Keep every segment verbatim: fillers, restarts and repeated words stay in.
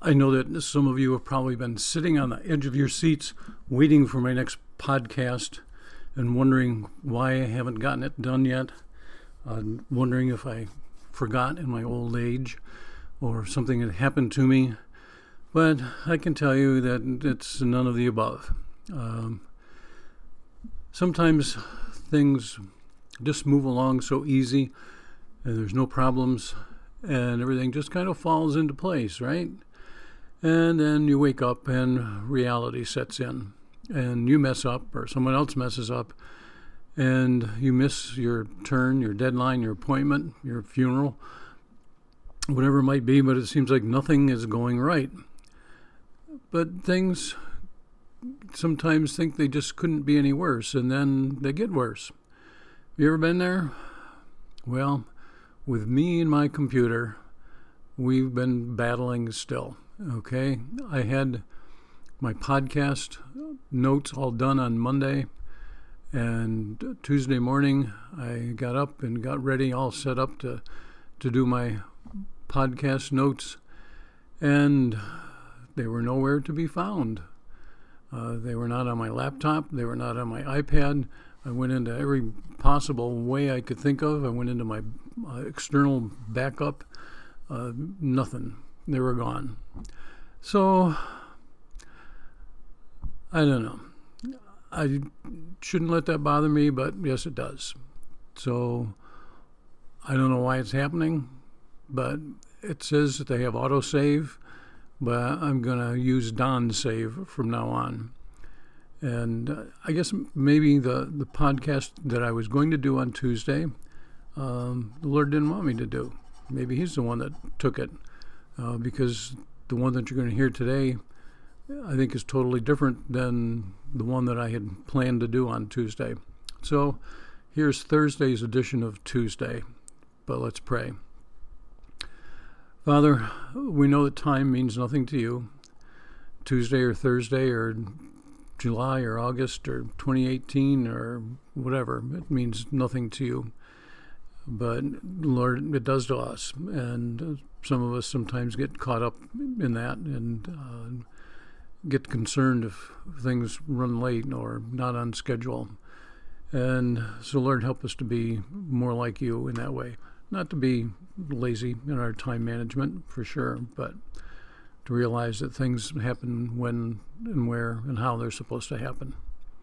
I know that some of you have probably been sitting on the edge of your seats waiting for my next podcast and wondering why I haven't gotten it done yet. Uh, wondering if I forgot in my old age or something had happened to me. But I can tell you that it's none of the above. Um, sometimes things just move along so easy and there's no problems and everything just kind of falls into place, right? And then you wake up and reality sets in and you mess up or someone else messes up and you miss your turn, your deadline, your appointment, your funeral, whatever it might be, but it seems like nothing is going right. But things sometimes think they just couldn't be any worse, and then they get worse. You ever been there? Well, with me and my computer, we've been battling still. Okay, I had my podcast notes all done on Monday, and Tuesday morning I got up and got ready, all set up to to do my podcast notes, and they were nowhere to be found. Uh, they were not on my laptop. They were not on my iPad. I went into every possible way I could think of. I went into my uh, external backup. Uh, nothing. They were gone. So, I don't know. I shouldn't let that bother me, but yes, it does. So, I don't know why it's happening, but it says that they have autosave, but I'm going to use Don Save from now on. And uh, I guess maybe the, the podcast that I was going to do on Tuesday, um, the Lord didn't want me to do. Maybe he's the one that took it, uh, because the one that you're going to hear today, I think, is totally different than the one that I had planned to do on Tuesday. So here's Thursday's edition of Tuesday, but let's pray. Father, we know that time means nothing to you. Tuesday or Thursday or July or August or twenty eighteen or whatever, it means nothing to you. But, Lord, it does to us. And some of us sometimes get caught up in that and uh, get concerned if things run late or not on schedule. And so, Lord, help us to be more like you in that way. Not to be lazy in our time management, for sure, but to realize that things happen when and where and how they're supposed to happen.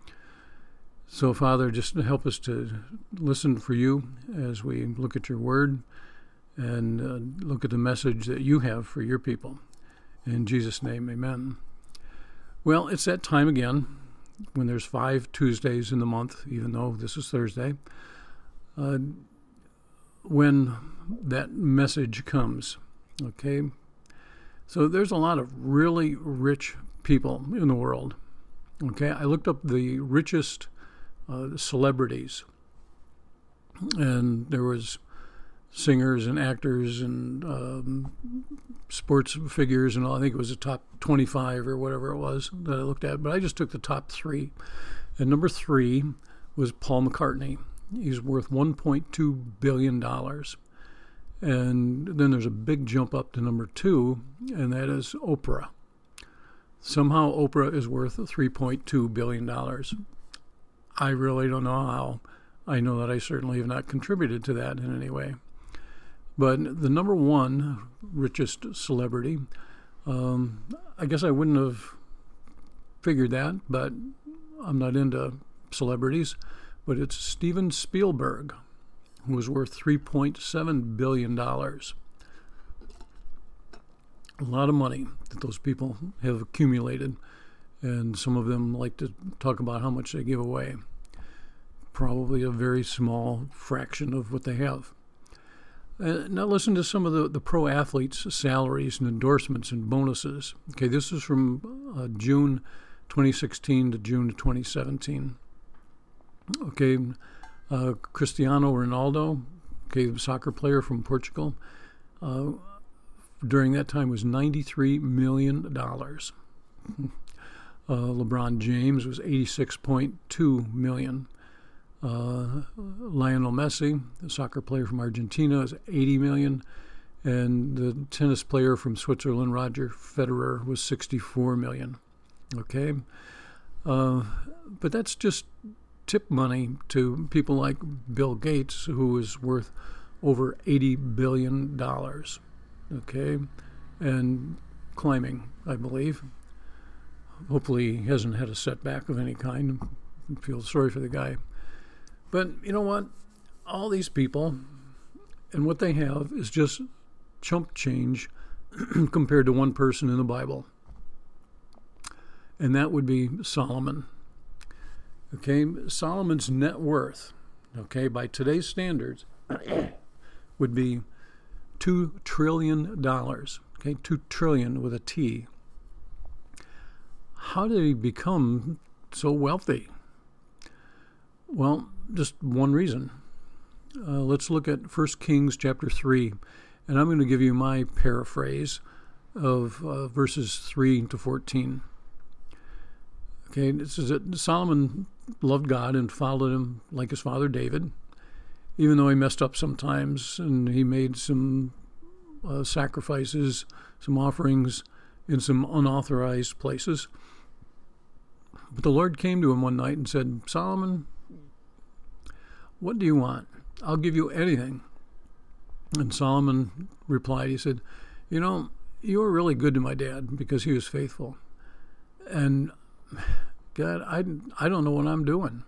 So, Father, just help us to listen for you as we look at your word and uh, look at the message that you have for your people. In Jesus' name, amen. Well, it's that time again when there's five Tuesdays in the month, even though this is Thursday, uh, when that message comes, okay? So there's a lot of really rich people in the world, okay? I looked up the richest Uh, celebrities, and there was singers and actors and um, sports figures and all. I think it was the top twenty-five or whatever it was that I looked at, but I just took the top three, and number three was Paul McCartney. He's worth one point two billion dollars, and then there's a big jump up to number two, and that is Oprah. Somehow Oprah is worth three point two billion dollars. I really don't know how. I know that I certainly have not contributed to that in any way. But the number one richest celebrity, um, I guess I wouldn't have figured that, but I'm not into celebrities. But it's Steven Spielberg, who is worth three point seven billion dollars. A lot of money that those people have accumulated. And some of them like to talk about how much they give away. Probably a very small fraction of what they have. Uh, now listen to some of the, the pro athletes' salaries and endorsements and bonuses. Okay, this is from uh, June twenty sixteen to June twenty seventeen. Okay, uh, Cristiano Ronaldo, okay, the soccer player from Portugal, uh, during that time was ninety-three million dollars. Uh, LeBron James was eighty-six point two million dollars. Uh, Lionel Messi, the soccer player from Argentina, is eighty million dollars. And the tennis player from Switzerland, Roger Federer, was sixty-four million dollars. Okay? Uh, but that's just tip money to people like Bill Gates, who is worth over eighty billion dollars. Okay? And climbing, I believe. Hopefully he hasn't had a setback of any kind. I feel sorry for the guy. But you know what? All these people, and what they have is just chump change compared to one person in the Bible. And that would be Solomon. Okay, Solomon's net worth, okay, by today's standards, would be two trillion dollars. Okay, two trillion with a T. How did he become so wealthy? Well, just one reason. Uh, let's look at First Kings chapter three, and I'm going to give you my paraphrase of uh, verses three to fourteen. Okay, this is it. Solomon loved God and followed him like his father David, even though he messed up sometimes and he made some uh, sacrifices, some offerings in some unauthorized places. But the Lord came to him one night and said, Solomon, what do you want? I'll give you anything. And Solomon replied, he said, you know, you were really good to my dad because he was faithful. And God, I, I don't know what I'm doing.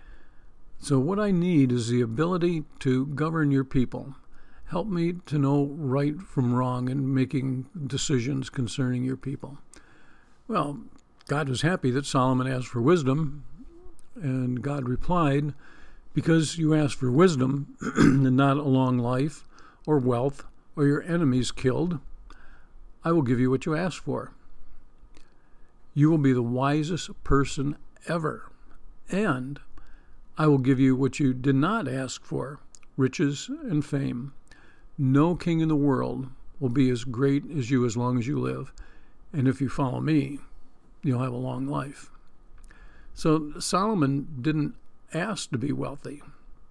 So what I need is the ability to govern your people. Help me to know right from wrong in making decisions concerning your people. Well, God was happy that Solomon asked for wisdom, and God replied, because you asked for wisdom and not a long life or wealth or your enemies killed, I will give you what you asked for. You will be the wisest person ever, and I will give you what you did not ask for, riches and fame. No king in the world will be as great as you as long as you live, and if you follow me, you'll have a long life. So Solomon didn't ask to be wealthy.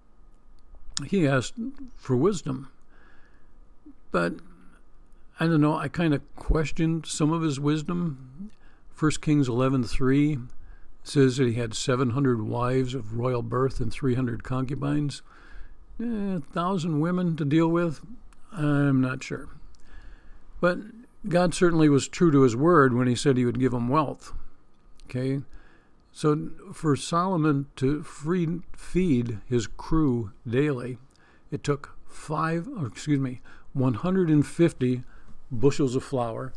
He asked for wisdom. But, I don't know, I kind of questioned some of his wisdom. First Kings eleven three says that he had seven hundred wives of royal birth and three hundred concubines. Eh, a thousand women to deal with? I'm not sure. But God certainly was true to his word when he said he would give him wealth. Okay? So for Solomon to free, feed his crew daily, it took five, or excuse me, one hundred fifty bushels of flour,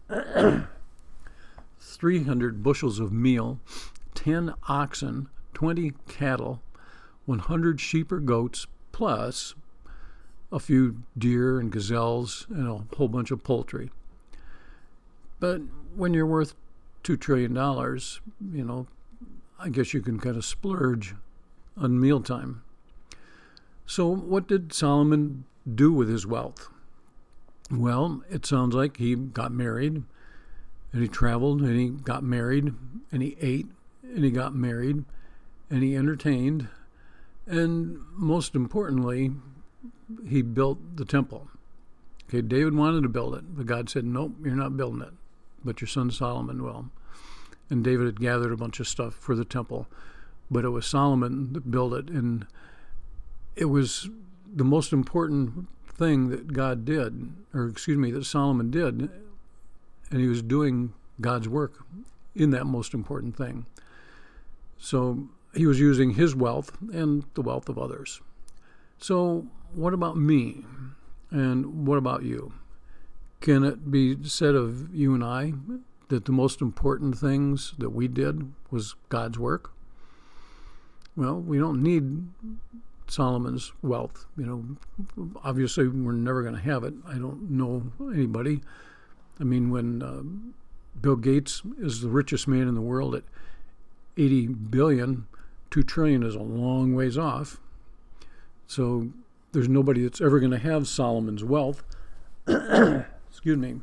three hundred bushels of meal, ten oxen, twenty cattle, one hundred sheep or goats, plus a few deer and gazelles and a whole bunch of poultry. But when you're worth two trillion dollars, you know, I guess you can kind of splurge on mealtime. So what did Solomon do with his wealth? Well, it sounds like he got married, and he traveled, and he got married, and he ate, and he got married, and he entertained, and most importantly, he built the temple. Okay, David wanted to build it, but God said, nope, you're not building it, but your son Solomon will. And David had gathered a bunch of stuff for the temple, but it was Solomon that built it, and it was the most important thing that God did, or excuse me, that Solomon did, and he was doing God's work in that most important thing. So he was using his wealth and the wealth of others. So what about me? And what about you? Can it be said of you and I that the most important things that we did was God's work? Well, we don't need Solomon's wealth. You know, obviously we're never going to have it. I don't know anybody. I mean, when uh, Bill Gates is the richest man in the world at eighty billion, two trillion is a long ways off. So there's nobody that's ever going to have Solomon's wealth. Excuse me.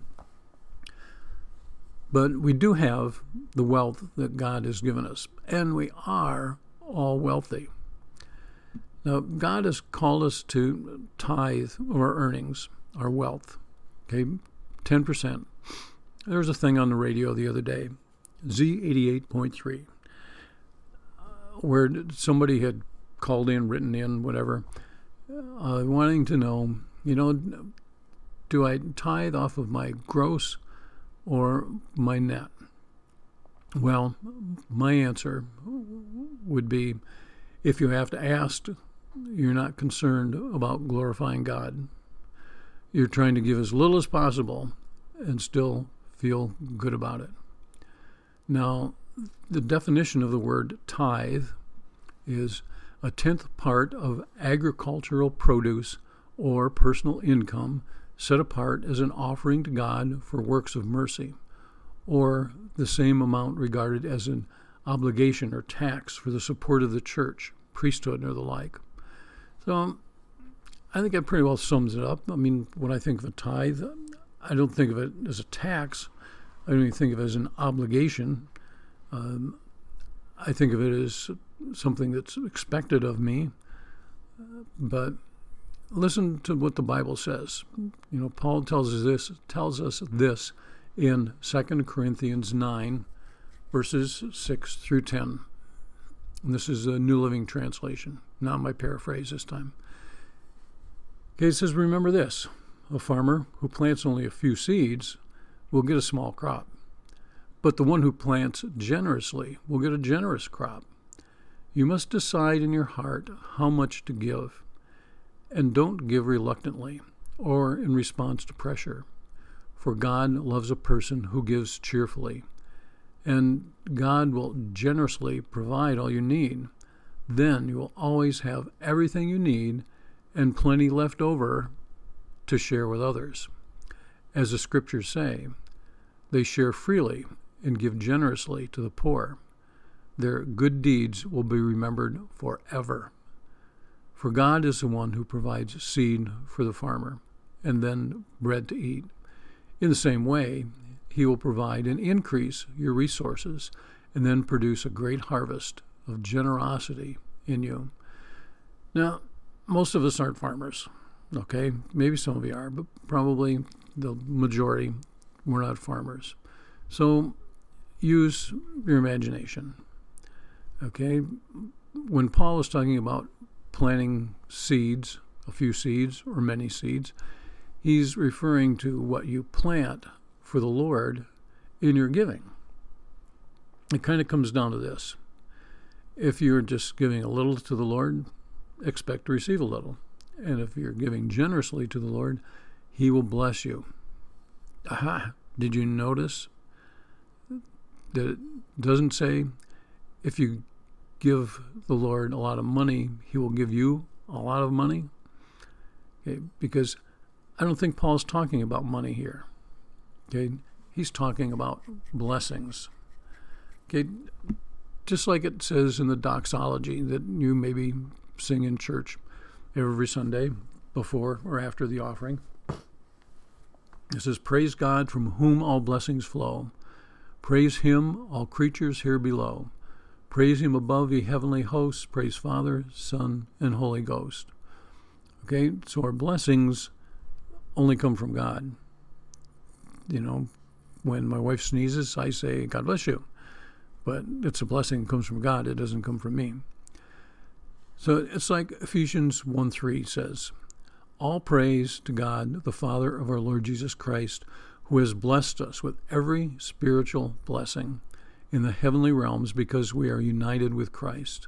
But we do have the wealth that God has given us, and we are all wealthy. Now, God has called us to tithe of our earnings, our wealth. Okay, ten percent. There was a thing on the radio the other day, Z eighty-eight point three, where somebody had called in, written in, whatever, uh, wanting to know, you know, do I tithe off of my gross or my net? Well, my answer would be, if you have to ask, you're not concerned about glorifying God. You're trying to give as little as possible and still feel good about it. Now, the definition of the word tithe is a tenth part of agricultural produce or personal income set apart as an offering to God for works of mercy, or the same amount regarded as an obligation or tax for the support of the church, priesthood, or the like. So I think that pretty well sums it up. I mean, when I think of a tithe, I don't think of it as a tax. I don't even think of it as an obligation. Um, I think of it as something that's expected of me. But listen to what the Bible says. You know, Paul tells us this, tells us this in Second Corinthians nine, verses six through ten. And this is a New Living Translation, not my paraphrase this time. Okay, it says, remember this, a farmer who plants only a few seeds will get a small crop, but the one who plants generously will get a generous crop. You must decide in your heart how much to give, and don't give reluctantly or in response to pressure, for God loves a person who gives cheerfully, and God will generously provide all you need. Then you will always have everything you need and plenty left over to share with others. As the scriptures say, they share freely and give generously to the poor. Their good deeds will be remembered forever. For God is the one who provides seed for the farmer and then bread to eat. In the same way, he will provide and increase your resources and then produce a great harvest of generosity in you. Now, most of us aren't farmers, okay? Maybe some of you are, but probably the majority, we're not farmers. So use your imagination, okay? When Paul is talking about planting seeds, a few seeds or many seeds, he's referring to what you plant for the Lord in your giving. It kind of comes down to this. If you're just giving a little to the Lord, expect to receive a little. And if you're giving generously to the Lord, he will bless you. Aha! Did you notice that it doesn't say if you give the Lord a lot of money, he will give you a lot of money? Okay, because I don't think Paul's talking about money here. Okay, he's talking about blessings. Okay, just like it says in the doxology that you maybe sing in church every Sunday before or after the offering. It says, praise God from whom all blessings flow. Praise him, all creatures here below. Praise him above ye heavenly hosts. Praise Father, Son, and Holy Ghost. Okay, so our blessings only come from God. You know, when my wife sneezes, I say, God bless you. But it's a blessing that comes from God. It doesn't come from me. So it's like Ephesians one three says, all praise to God, the Father of our Lord Jesus Christ, who has blessed us with every spiritual blessing in the heavenly realms because we are united with Christ.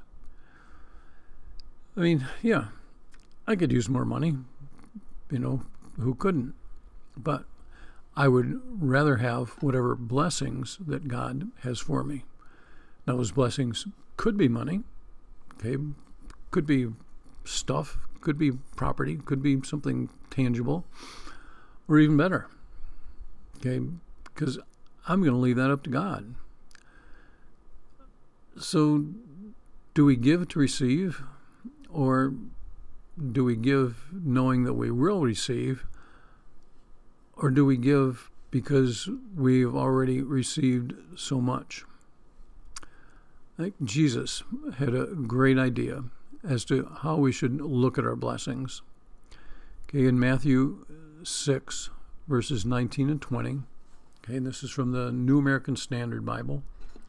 I mean, yeah, I could use more money. You know, who couldn't? But I would rather have whatever blessings that God has for me. Now, those blessings could be money, okay, could be stuff, could be property, could be something tangible, or even better, okay, because I'm going to leave that up to God. So do we give to receive, or do we give knowing that we will receive, or do we give because we've already received so much? I think Jesus had a great idea as to how we should look at our blessings. Okay, in Matthew six, verses nineteen and twenty. Okay, and this is from the New American Standard Bible,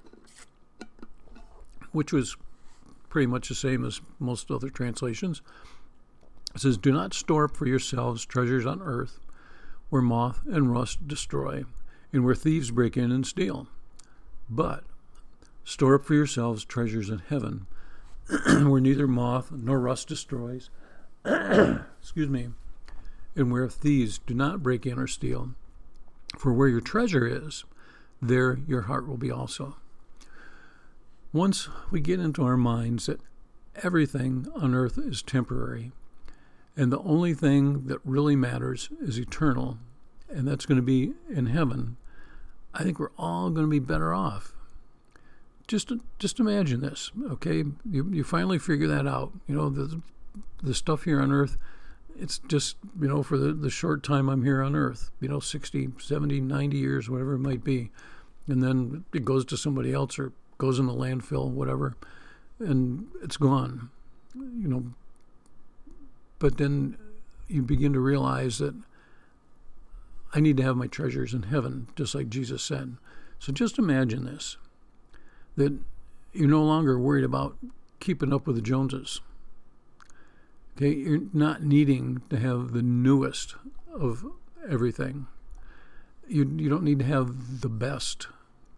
which was pretty much the same as most other translations. It says, "Do not store up for yourselves treasures on earth, where moth and rust destroy, and where thieves break in and steal. But store up for yourselves treasures in heaven, where neither moth nor rust destroys, excuse me, and where thieves do not break in or steal. For where your treasure is, there your heart will be also." Once we get into our minds that everything on earth is temporary, and the only thing that really matters is eternal, and that's going to be in heaven, I think we're all going to be better off. Just just imagine this, okay? You you finally figure that out. You know, the the stuff here on earth, it's just, you know, for the, the short time I'm here on earth, you know, sixty, seventy, ninety years, whatever it might be. And then it goes to somebody else or goes in the landfill, whatever, and it's gone, you know. But then you begin to realize that I need to have my treasures in heaven, just like Jesus said. So just imagine this, that you're no longer worried about keeping up with the Joneses. Okay, you're not needing to have the newest of everything. You you don't need to have the best.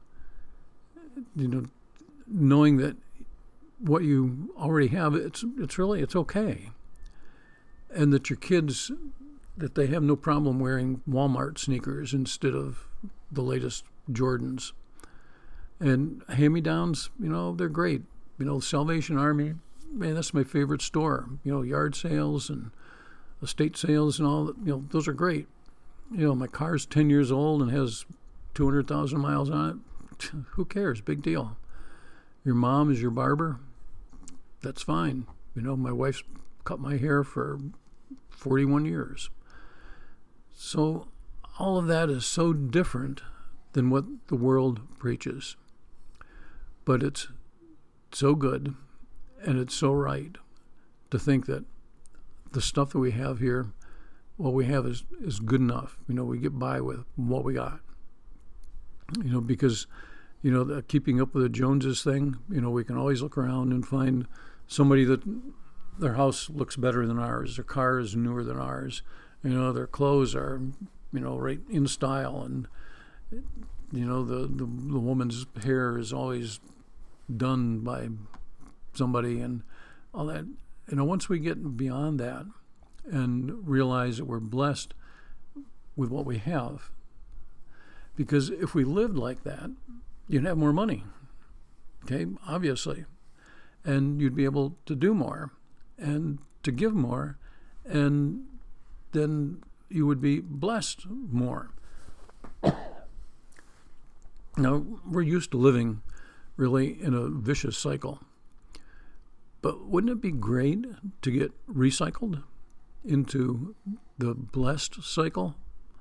You know, knowing that what you already have, it's it's really it's okay, and that your kids, that they have no problem wearing Walmart sneakers instead of the latest Jordans. And hand-me-downs, you know, they're great. You know, Salvation Army, man, that's my favorite store. You know, yard sales and estate sales and all, you know, those are great. You know, my car's ten years old and has two hundred thousand miles on it. Who cares? Big deal. Your mom is your barber. That's fine. You know, my wife's cut my hair for forty-one years. So all of that is so different than what the world preaches. But it's so good and it's so right to think that the stuff that we have here, what we have is, is good enough. You know, we get by with what we got. You know, because, you know, the keeping up with the Joneses thing, you know, we can always look around and find somebody that their house looks better than ours, their car is newer than ours, you know, their clothes are, you know, right in style, and, you know, the, the, the woman's hair is always done by somebody and all that. You know, once we get beyond that and realize that we're blessed with what we have, because if we lived like that, you'd have more money, okay, obviously, and you'd be able to do more and to give more, and then you would be blessed more. Now, we're used to living really in a vicious cycle, but wouldn't it be great to get recycled into the blessed cycle,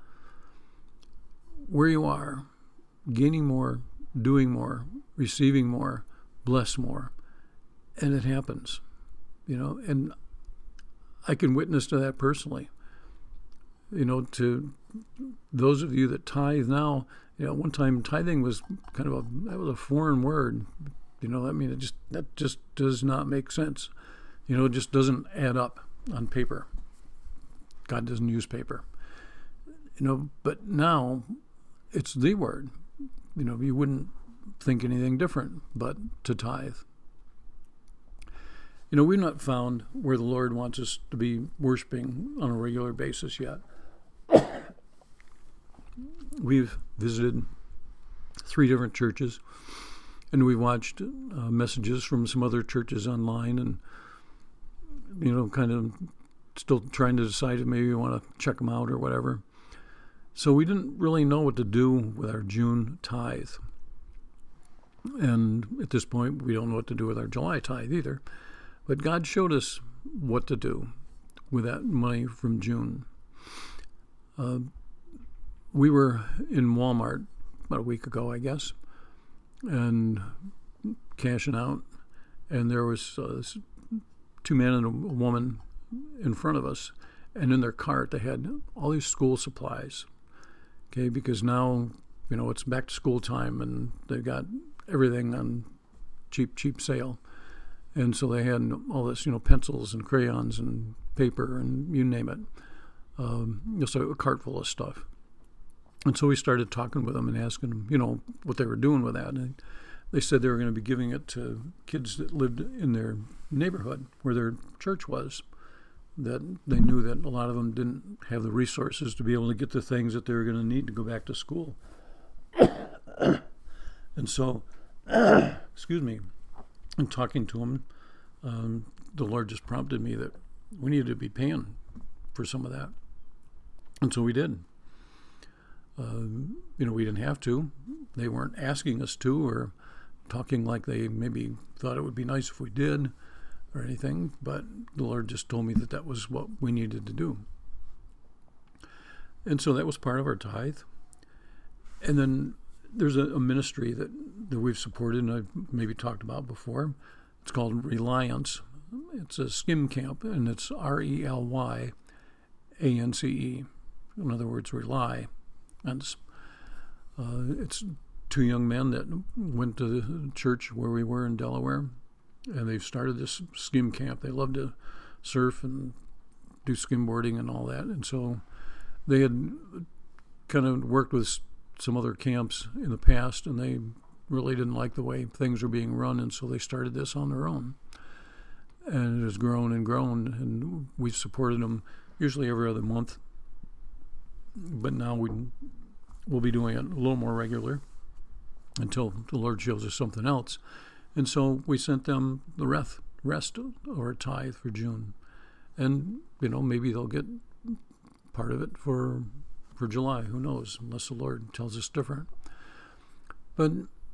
where you are gaining more, doing more, receiving more, bless more, and it happens, you know, and I can witness to that personally. You know, to those of you that tithe now, you know, one time tithing was kind of a, that was a foreign word. You know, I mean, it just, that just does not make sense. You know, it just doesn't add up on paper. God doesn't use paper. You know, but now it's the word. You know, you wouldn't think anything different but to tithe. You know, we've not found where the Lord wants us to be worshiping on a regular basis yet. We've visited three different churches, and we watched uh, messages from some other churches online, and, you know, kind of still trying to decide if maybe we want to check them out or whatever. So we didn't really know what to do with our June tithe. And at this point, we don't know what to do with our July tithe either. But God showed us what to do with that money from June. Uh, we were in Walmart about a week ago, I guess, and cashing out, and there was uh, two men and a woman in front of us, and in their cart they had all these school supplies. Okay, because now, you know, it's back to school time and they've got everything on cheap, cheap sale. And so they had all this, you know, pencils and crayons and paper and you name it. Um, just a, a cart full of stuff. And so we started talking with them and asking them, you know, what they were doing with that. And they said they were going to be giving it to kids that lived in their neighborhood where their church was. That they knew that a lot of them didn't have the resources to be able to get the things that they were going to need to go back to school. And so, excuse me, in talking to them, um, the Lord just prompted me that we needed to be paying for some of that. And so we did. Uh, you know, we didn't have to. They weren't asking us to or talking like they maybe thought it would be nice if we did or anything, but the Lord just told me that that was what we needed to do. And so that was part of our tithe. And then there's a, a ministry that, that we've supported and I've maybe talked about before. It's called Reliance. It's a skim camp, and it's R E L Y A N C E. In other words, rely. And it's, uh, it's two young men that went to the church where we were in Delaware, and they've started this skim camp. They love to surf and do skimboarding and all that. And so they had kind of worked with some other camps in the past, and they really didn't like the way things were being run, and so they started this on their own. And it has grown and grown, and we've supported them usually every other month. But now we, we'll be doing it a little more regular until the Lord shows us something else. And so we sent them the rest, rest or a tithe for June. And, you know, maybe they'll get part of it for for July. Who knows, unless the Lord tells us different. But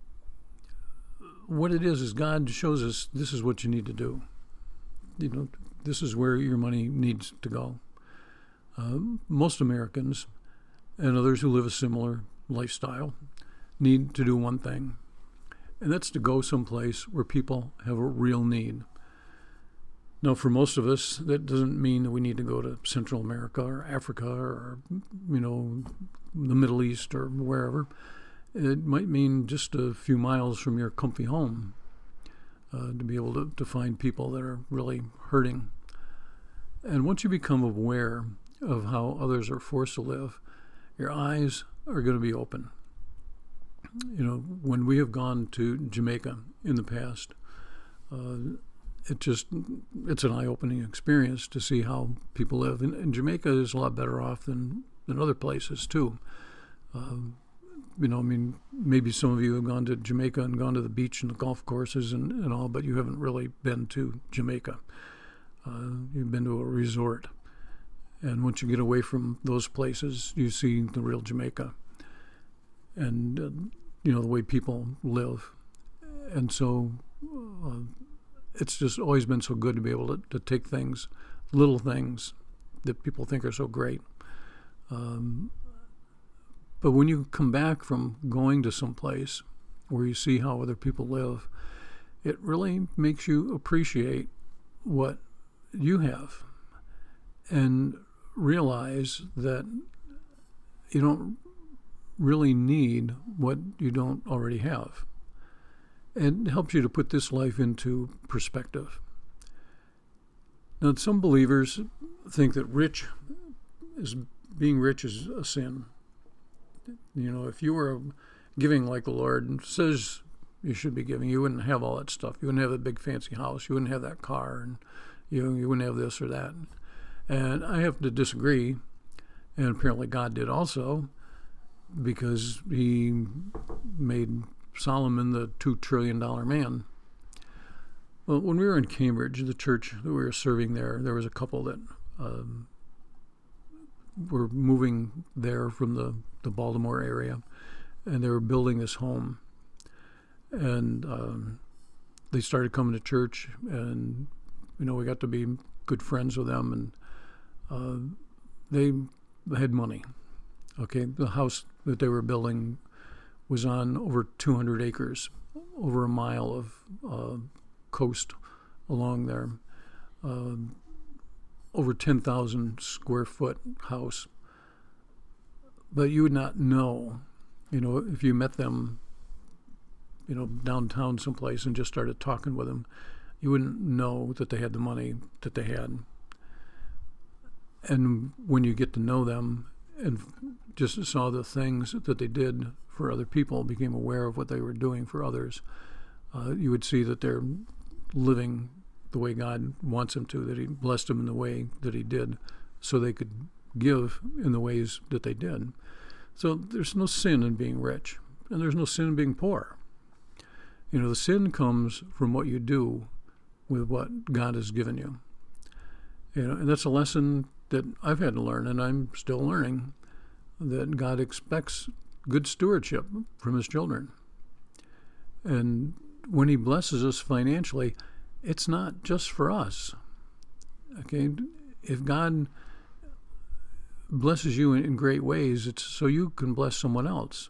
what it is is God shows us this is what you need to do. You know, this is where your money needs to go. Uh, most Americans and others who live a similar lifestyle need to do one thing, and that's to go someplace where people have a real need. Now, for most of us, that doesn't mean that we need to go to Central America or Africa or, you know, the Middle East or wherever. It might mean just a few miles from your comfy home uh, to be able to, to find people that are really hurting. And once you become aware of how others are forced to live, your eyes are going to be open. You know, when we have gone to Jamaica in the past, uh, it just, it's an eye-opening experience to see how people live. And, and Jamaica is a lot better off than, than other places, too. Um, you know, I mean, maybe some of you have gone to Jamaica and gone to the beach and the golf courses and, and all, but you haven't really been to Jamaica. Uh, you've been to a resort. And once you get away from those places, you see the real Jamaica. And, uh, you know, the way people live. And so uh, it's just always been so good to be able to, to take things, little things that people think are so great. Um, but when you come back from going to some place where you see how other people live, it really makes you appreciate what you have and realize that you don't really need what you don't already have. And it helps you to put this life into perspective. Now, some believers think that rich is being rich is a sin. You know, if you were giving like the Lord says you should be giving, you wouldn't have all that stuff. You wouldn't have that big fancy house. You wouldn't have that car, and you you wouldn't have this or that. And I have to disagree, and apparently God did also, because he made Solomon the two trillion dollars man. Well, when we were in Cambridge, the church that we were serving there, there was a couple that um, were moving there from the, the Baltimore area, and they were building this home. And um, they started coming to church, and, you know, we got to be good friends with them, and uh, they had money. Okay, the house that they were building was on over two hundred acres, over a mile of uh, coast along there. Uh, over ten thousand square foot house. But you would not know, you know, if you met them, you know, downtown someplace and just started talking with them, you wouldn't know that they had the money that they had. And when you get to know them and just saw the things that they did for other people, became aware of what they were doing for others, uh, you would see that they're living the way God wants them to, that he blessed them in the way that he did so they could give in the ways that they did. So there's no sin in being rich, and there's no sin in being poor. You know, the sin comes from what you do with what God has given you. You know, and that's a lesson that I've had to learn, and I'm still learning, that God expects good stewardship from his children. And when he blesses us financially, it's not just for us. Okay? If God blesses you in, in great ways, it's so you can bless someone else.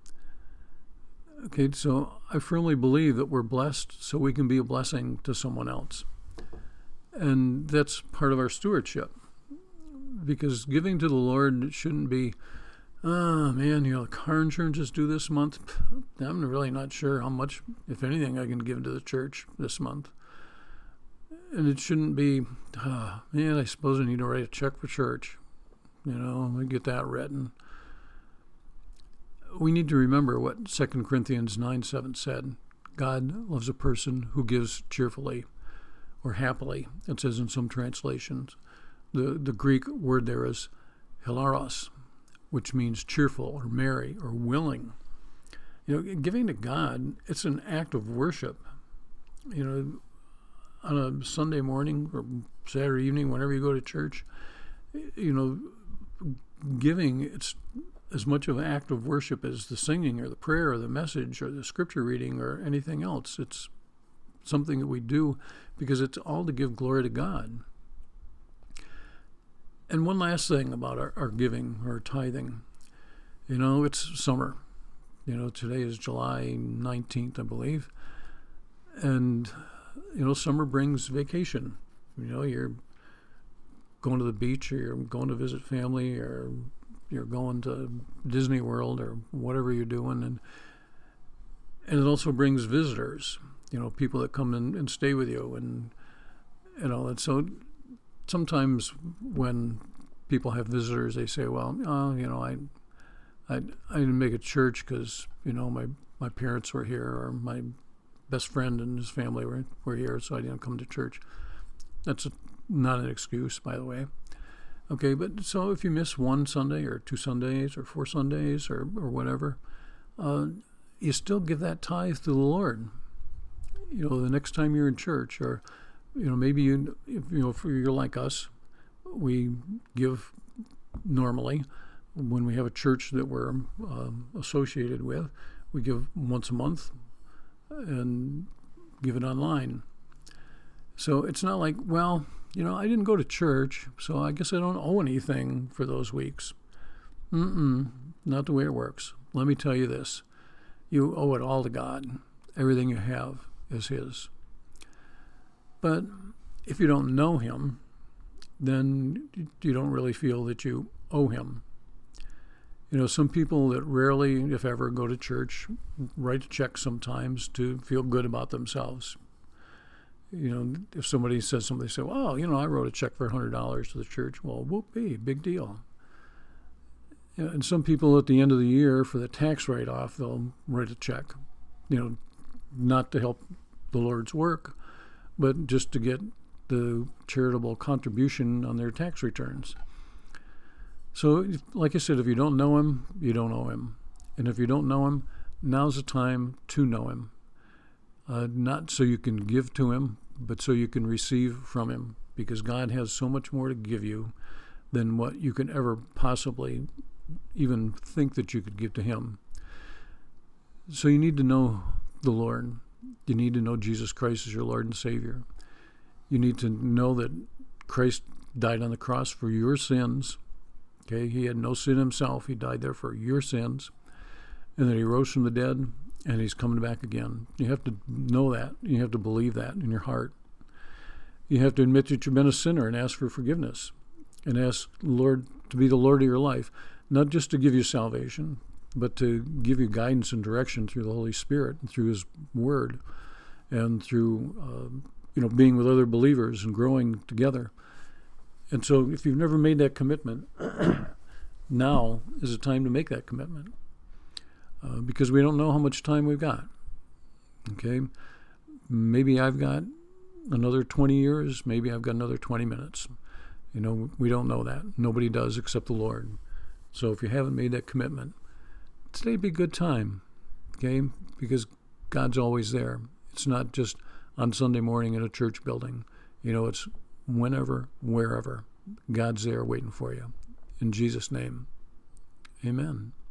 Okay, so I firmly believe that we're blessed so we can be a blessing to someone else. And that's part of our stewardship. Because giving to the Lord shouldn't be, oh man, you know, car insurance is due this month. I'm really not sure how much, if anything, I can give to the church this month. And it shouldn't be, oh, man, I suppose I need to write a check for church. You know, I get that written. We need to remember what Second Corinthians nine seven said. God loves a person who gives cheerfully or happily, it says in some translations. The, the Greek word there is hilaros, which means cheerful or merry or willing. You know, giving to God, it's an act of worship. You know, on a Sunday morning or Saturday evening, whenever you go to church, you know, giving, it's as much of an act of worship as the singing or the prayer or the message or the scripture reading or anything else. It's something that we do because it's all to give glory to God. And one last thing about our, our giving or tithing. You know, it's summer. You know, today is July nineteenth, I believe. And, you know, summer brings vacation. You know, you're going to the beach, or you're going to visit family, or you're going to Disney World, or whatever you're doing. And and it also brings visitors, you know, people that come in and stay with you. And, you know, and so sometimes when people have visitors, they say, well, oh, you know, I I, I didn't make a church because, you know, my, my parents were here, or my best friend and his family were, were here, so I didn't come to church. That's a, not an excuse, by the way. Okay, but so if you miss one Sunday or two Sundays or four Sundays or, or whatever, uh, you still give that tithe to the Lord. You know, the next time you're in church, or, you know, maybe you, if, you know, if you're like us, we give normally. When we have a church that we're um, associated with, we give once a month and give it online. So it's not like, well, you know, I didn't go to church, so I guess I don't owe anything for those weeks. Mm-mm, not the way it works. Let me tell you this. You owe it all to God. Everything you have is his. But if you don't know him, then you don't really feel that you owe him. You know, some people that rarely, if ever, go to church write a check sometimes to feel good about themselves. You know, if somebody says something, they say, well, you know, I wrote a check for one hundred dollars to the church. Well, whoopee, big deal. You know, and some people at the end of the year, for the tax write-off, they'll write a check, you know, not to help the Lord's work, but just to get the charitable contribution on their tax returns. So, like I said, if you don't know him, you don't owe him. And if you don't know him, now's the time to know him. Uh, not so you can give to him, but so you can receive from him. Because God has so much more to give you than what you can ever possibly even think that you could give to him. So you need to know the Lord. You need to know Jesus Christ as your Lord and Savior. You need to know that Christ died on the cross for your sins. Okay, he had no sin himself. He died there for your sins. And that he rose from the dead, and he's coming back again. You have to know that. You have to believe that in your heart. you have to admit that you've been a sinner and ask for forgiveness and ask the Lord to be the Lord of your life, not just to give you salvation, but to give you guidance and direction through the Holy Spirit and through His Word and through, uh, you know, being with other believers and growing together. And so if you've never made that commitment, now is the time to make that commitment, uh, because we don't know how much time we've got. Okay? Maybe I've got another twenty years. Maybe I've got another twenty minutes. You know, we don't know that. Nobody does except the Lord. So if you haven't made that commitment, today'd be a good time, okay? Because God's always there. It's not just on Sunday morning in a church building. You know, it's whenever, wherever. God's there waiting for you. In Jesus' name, amen.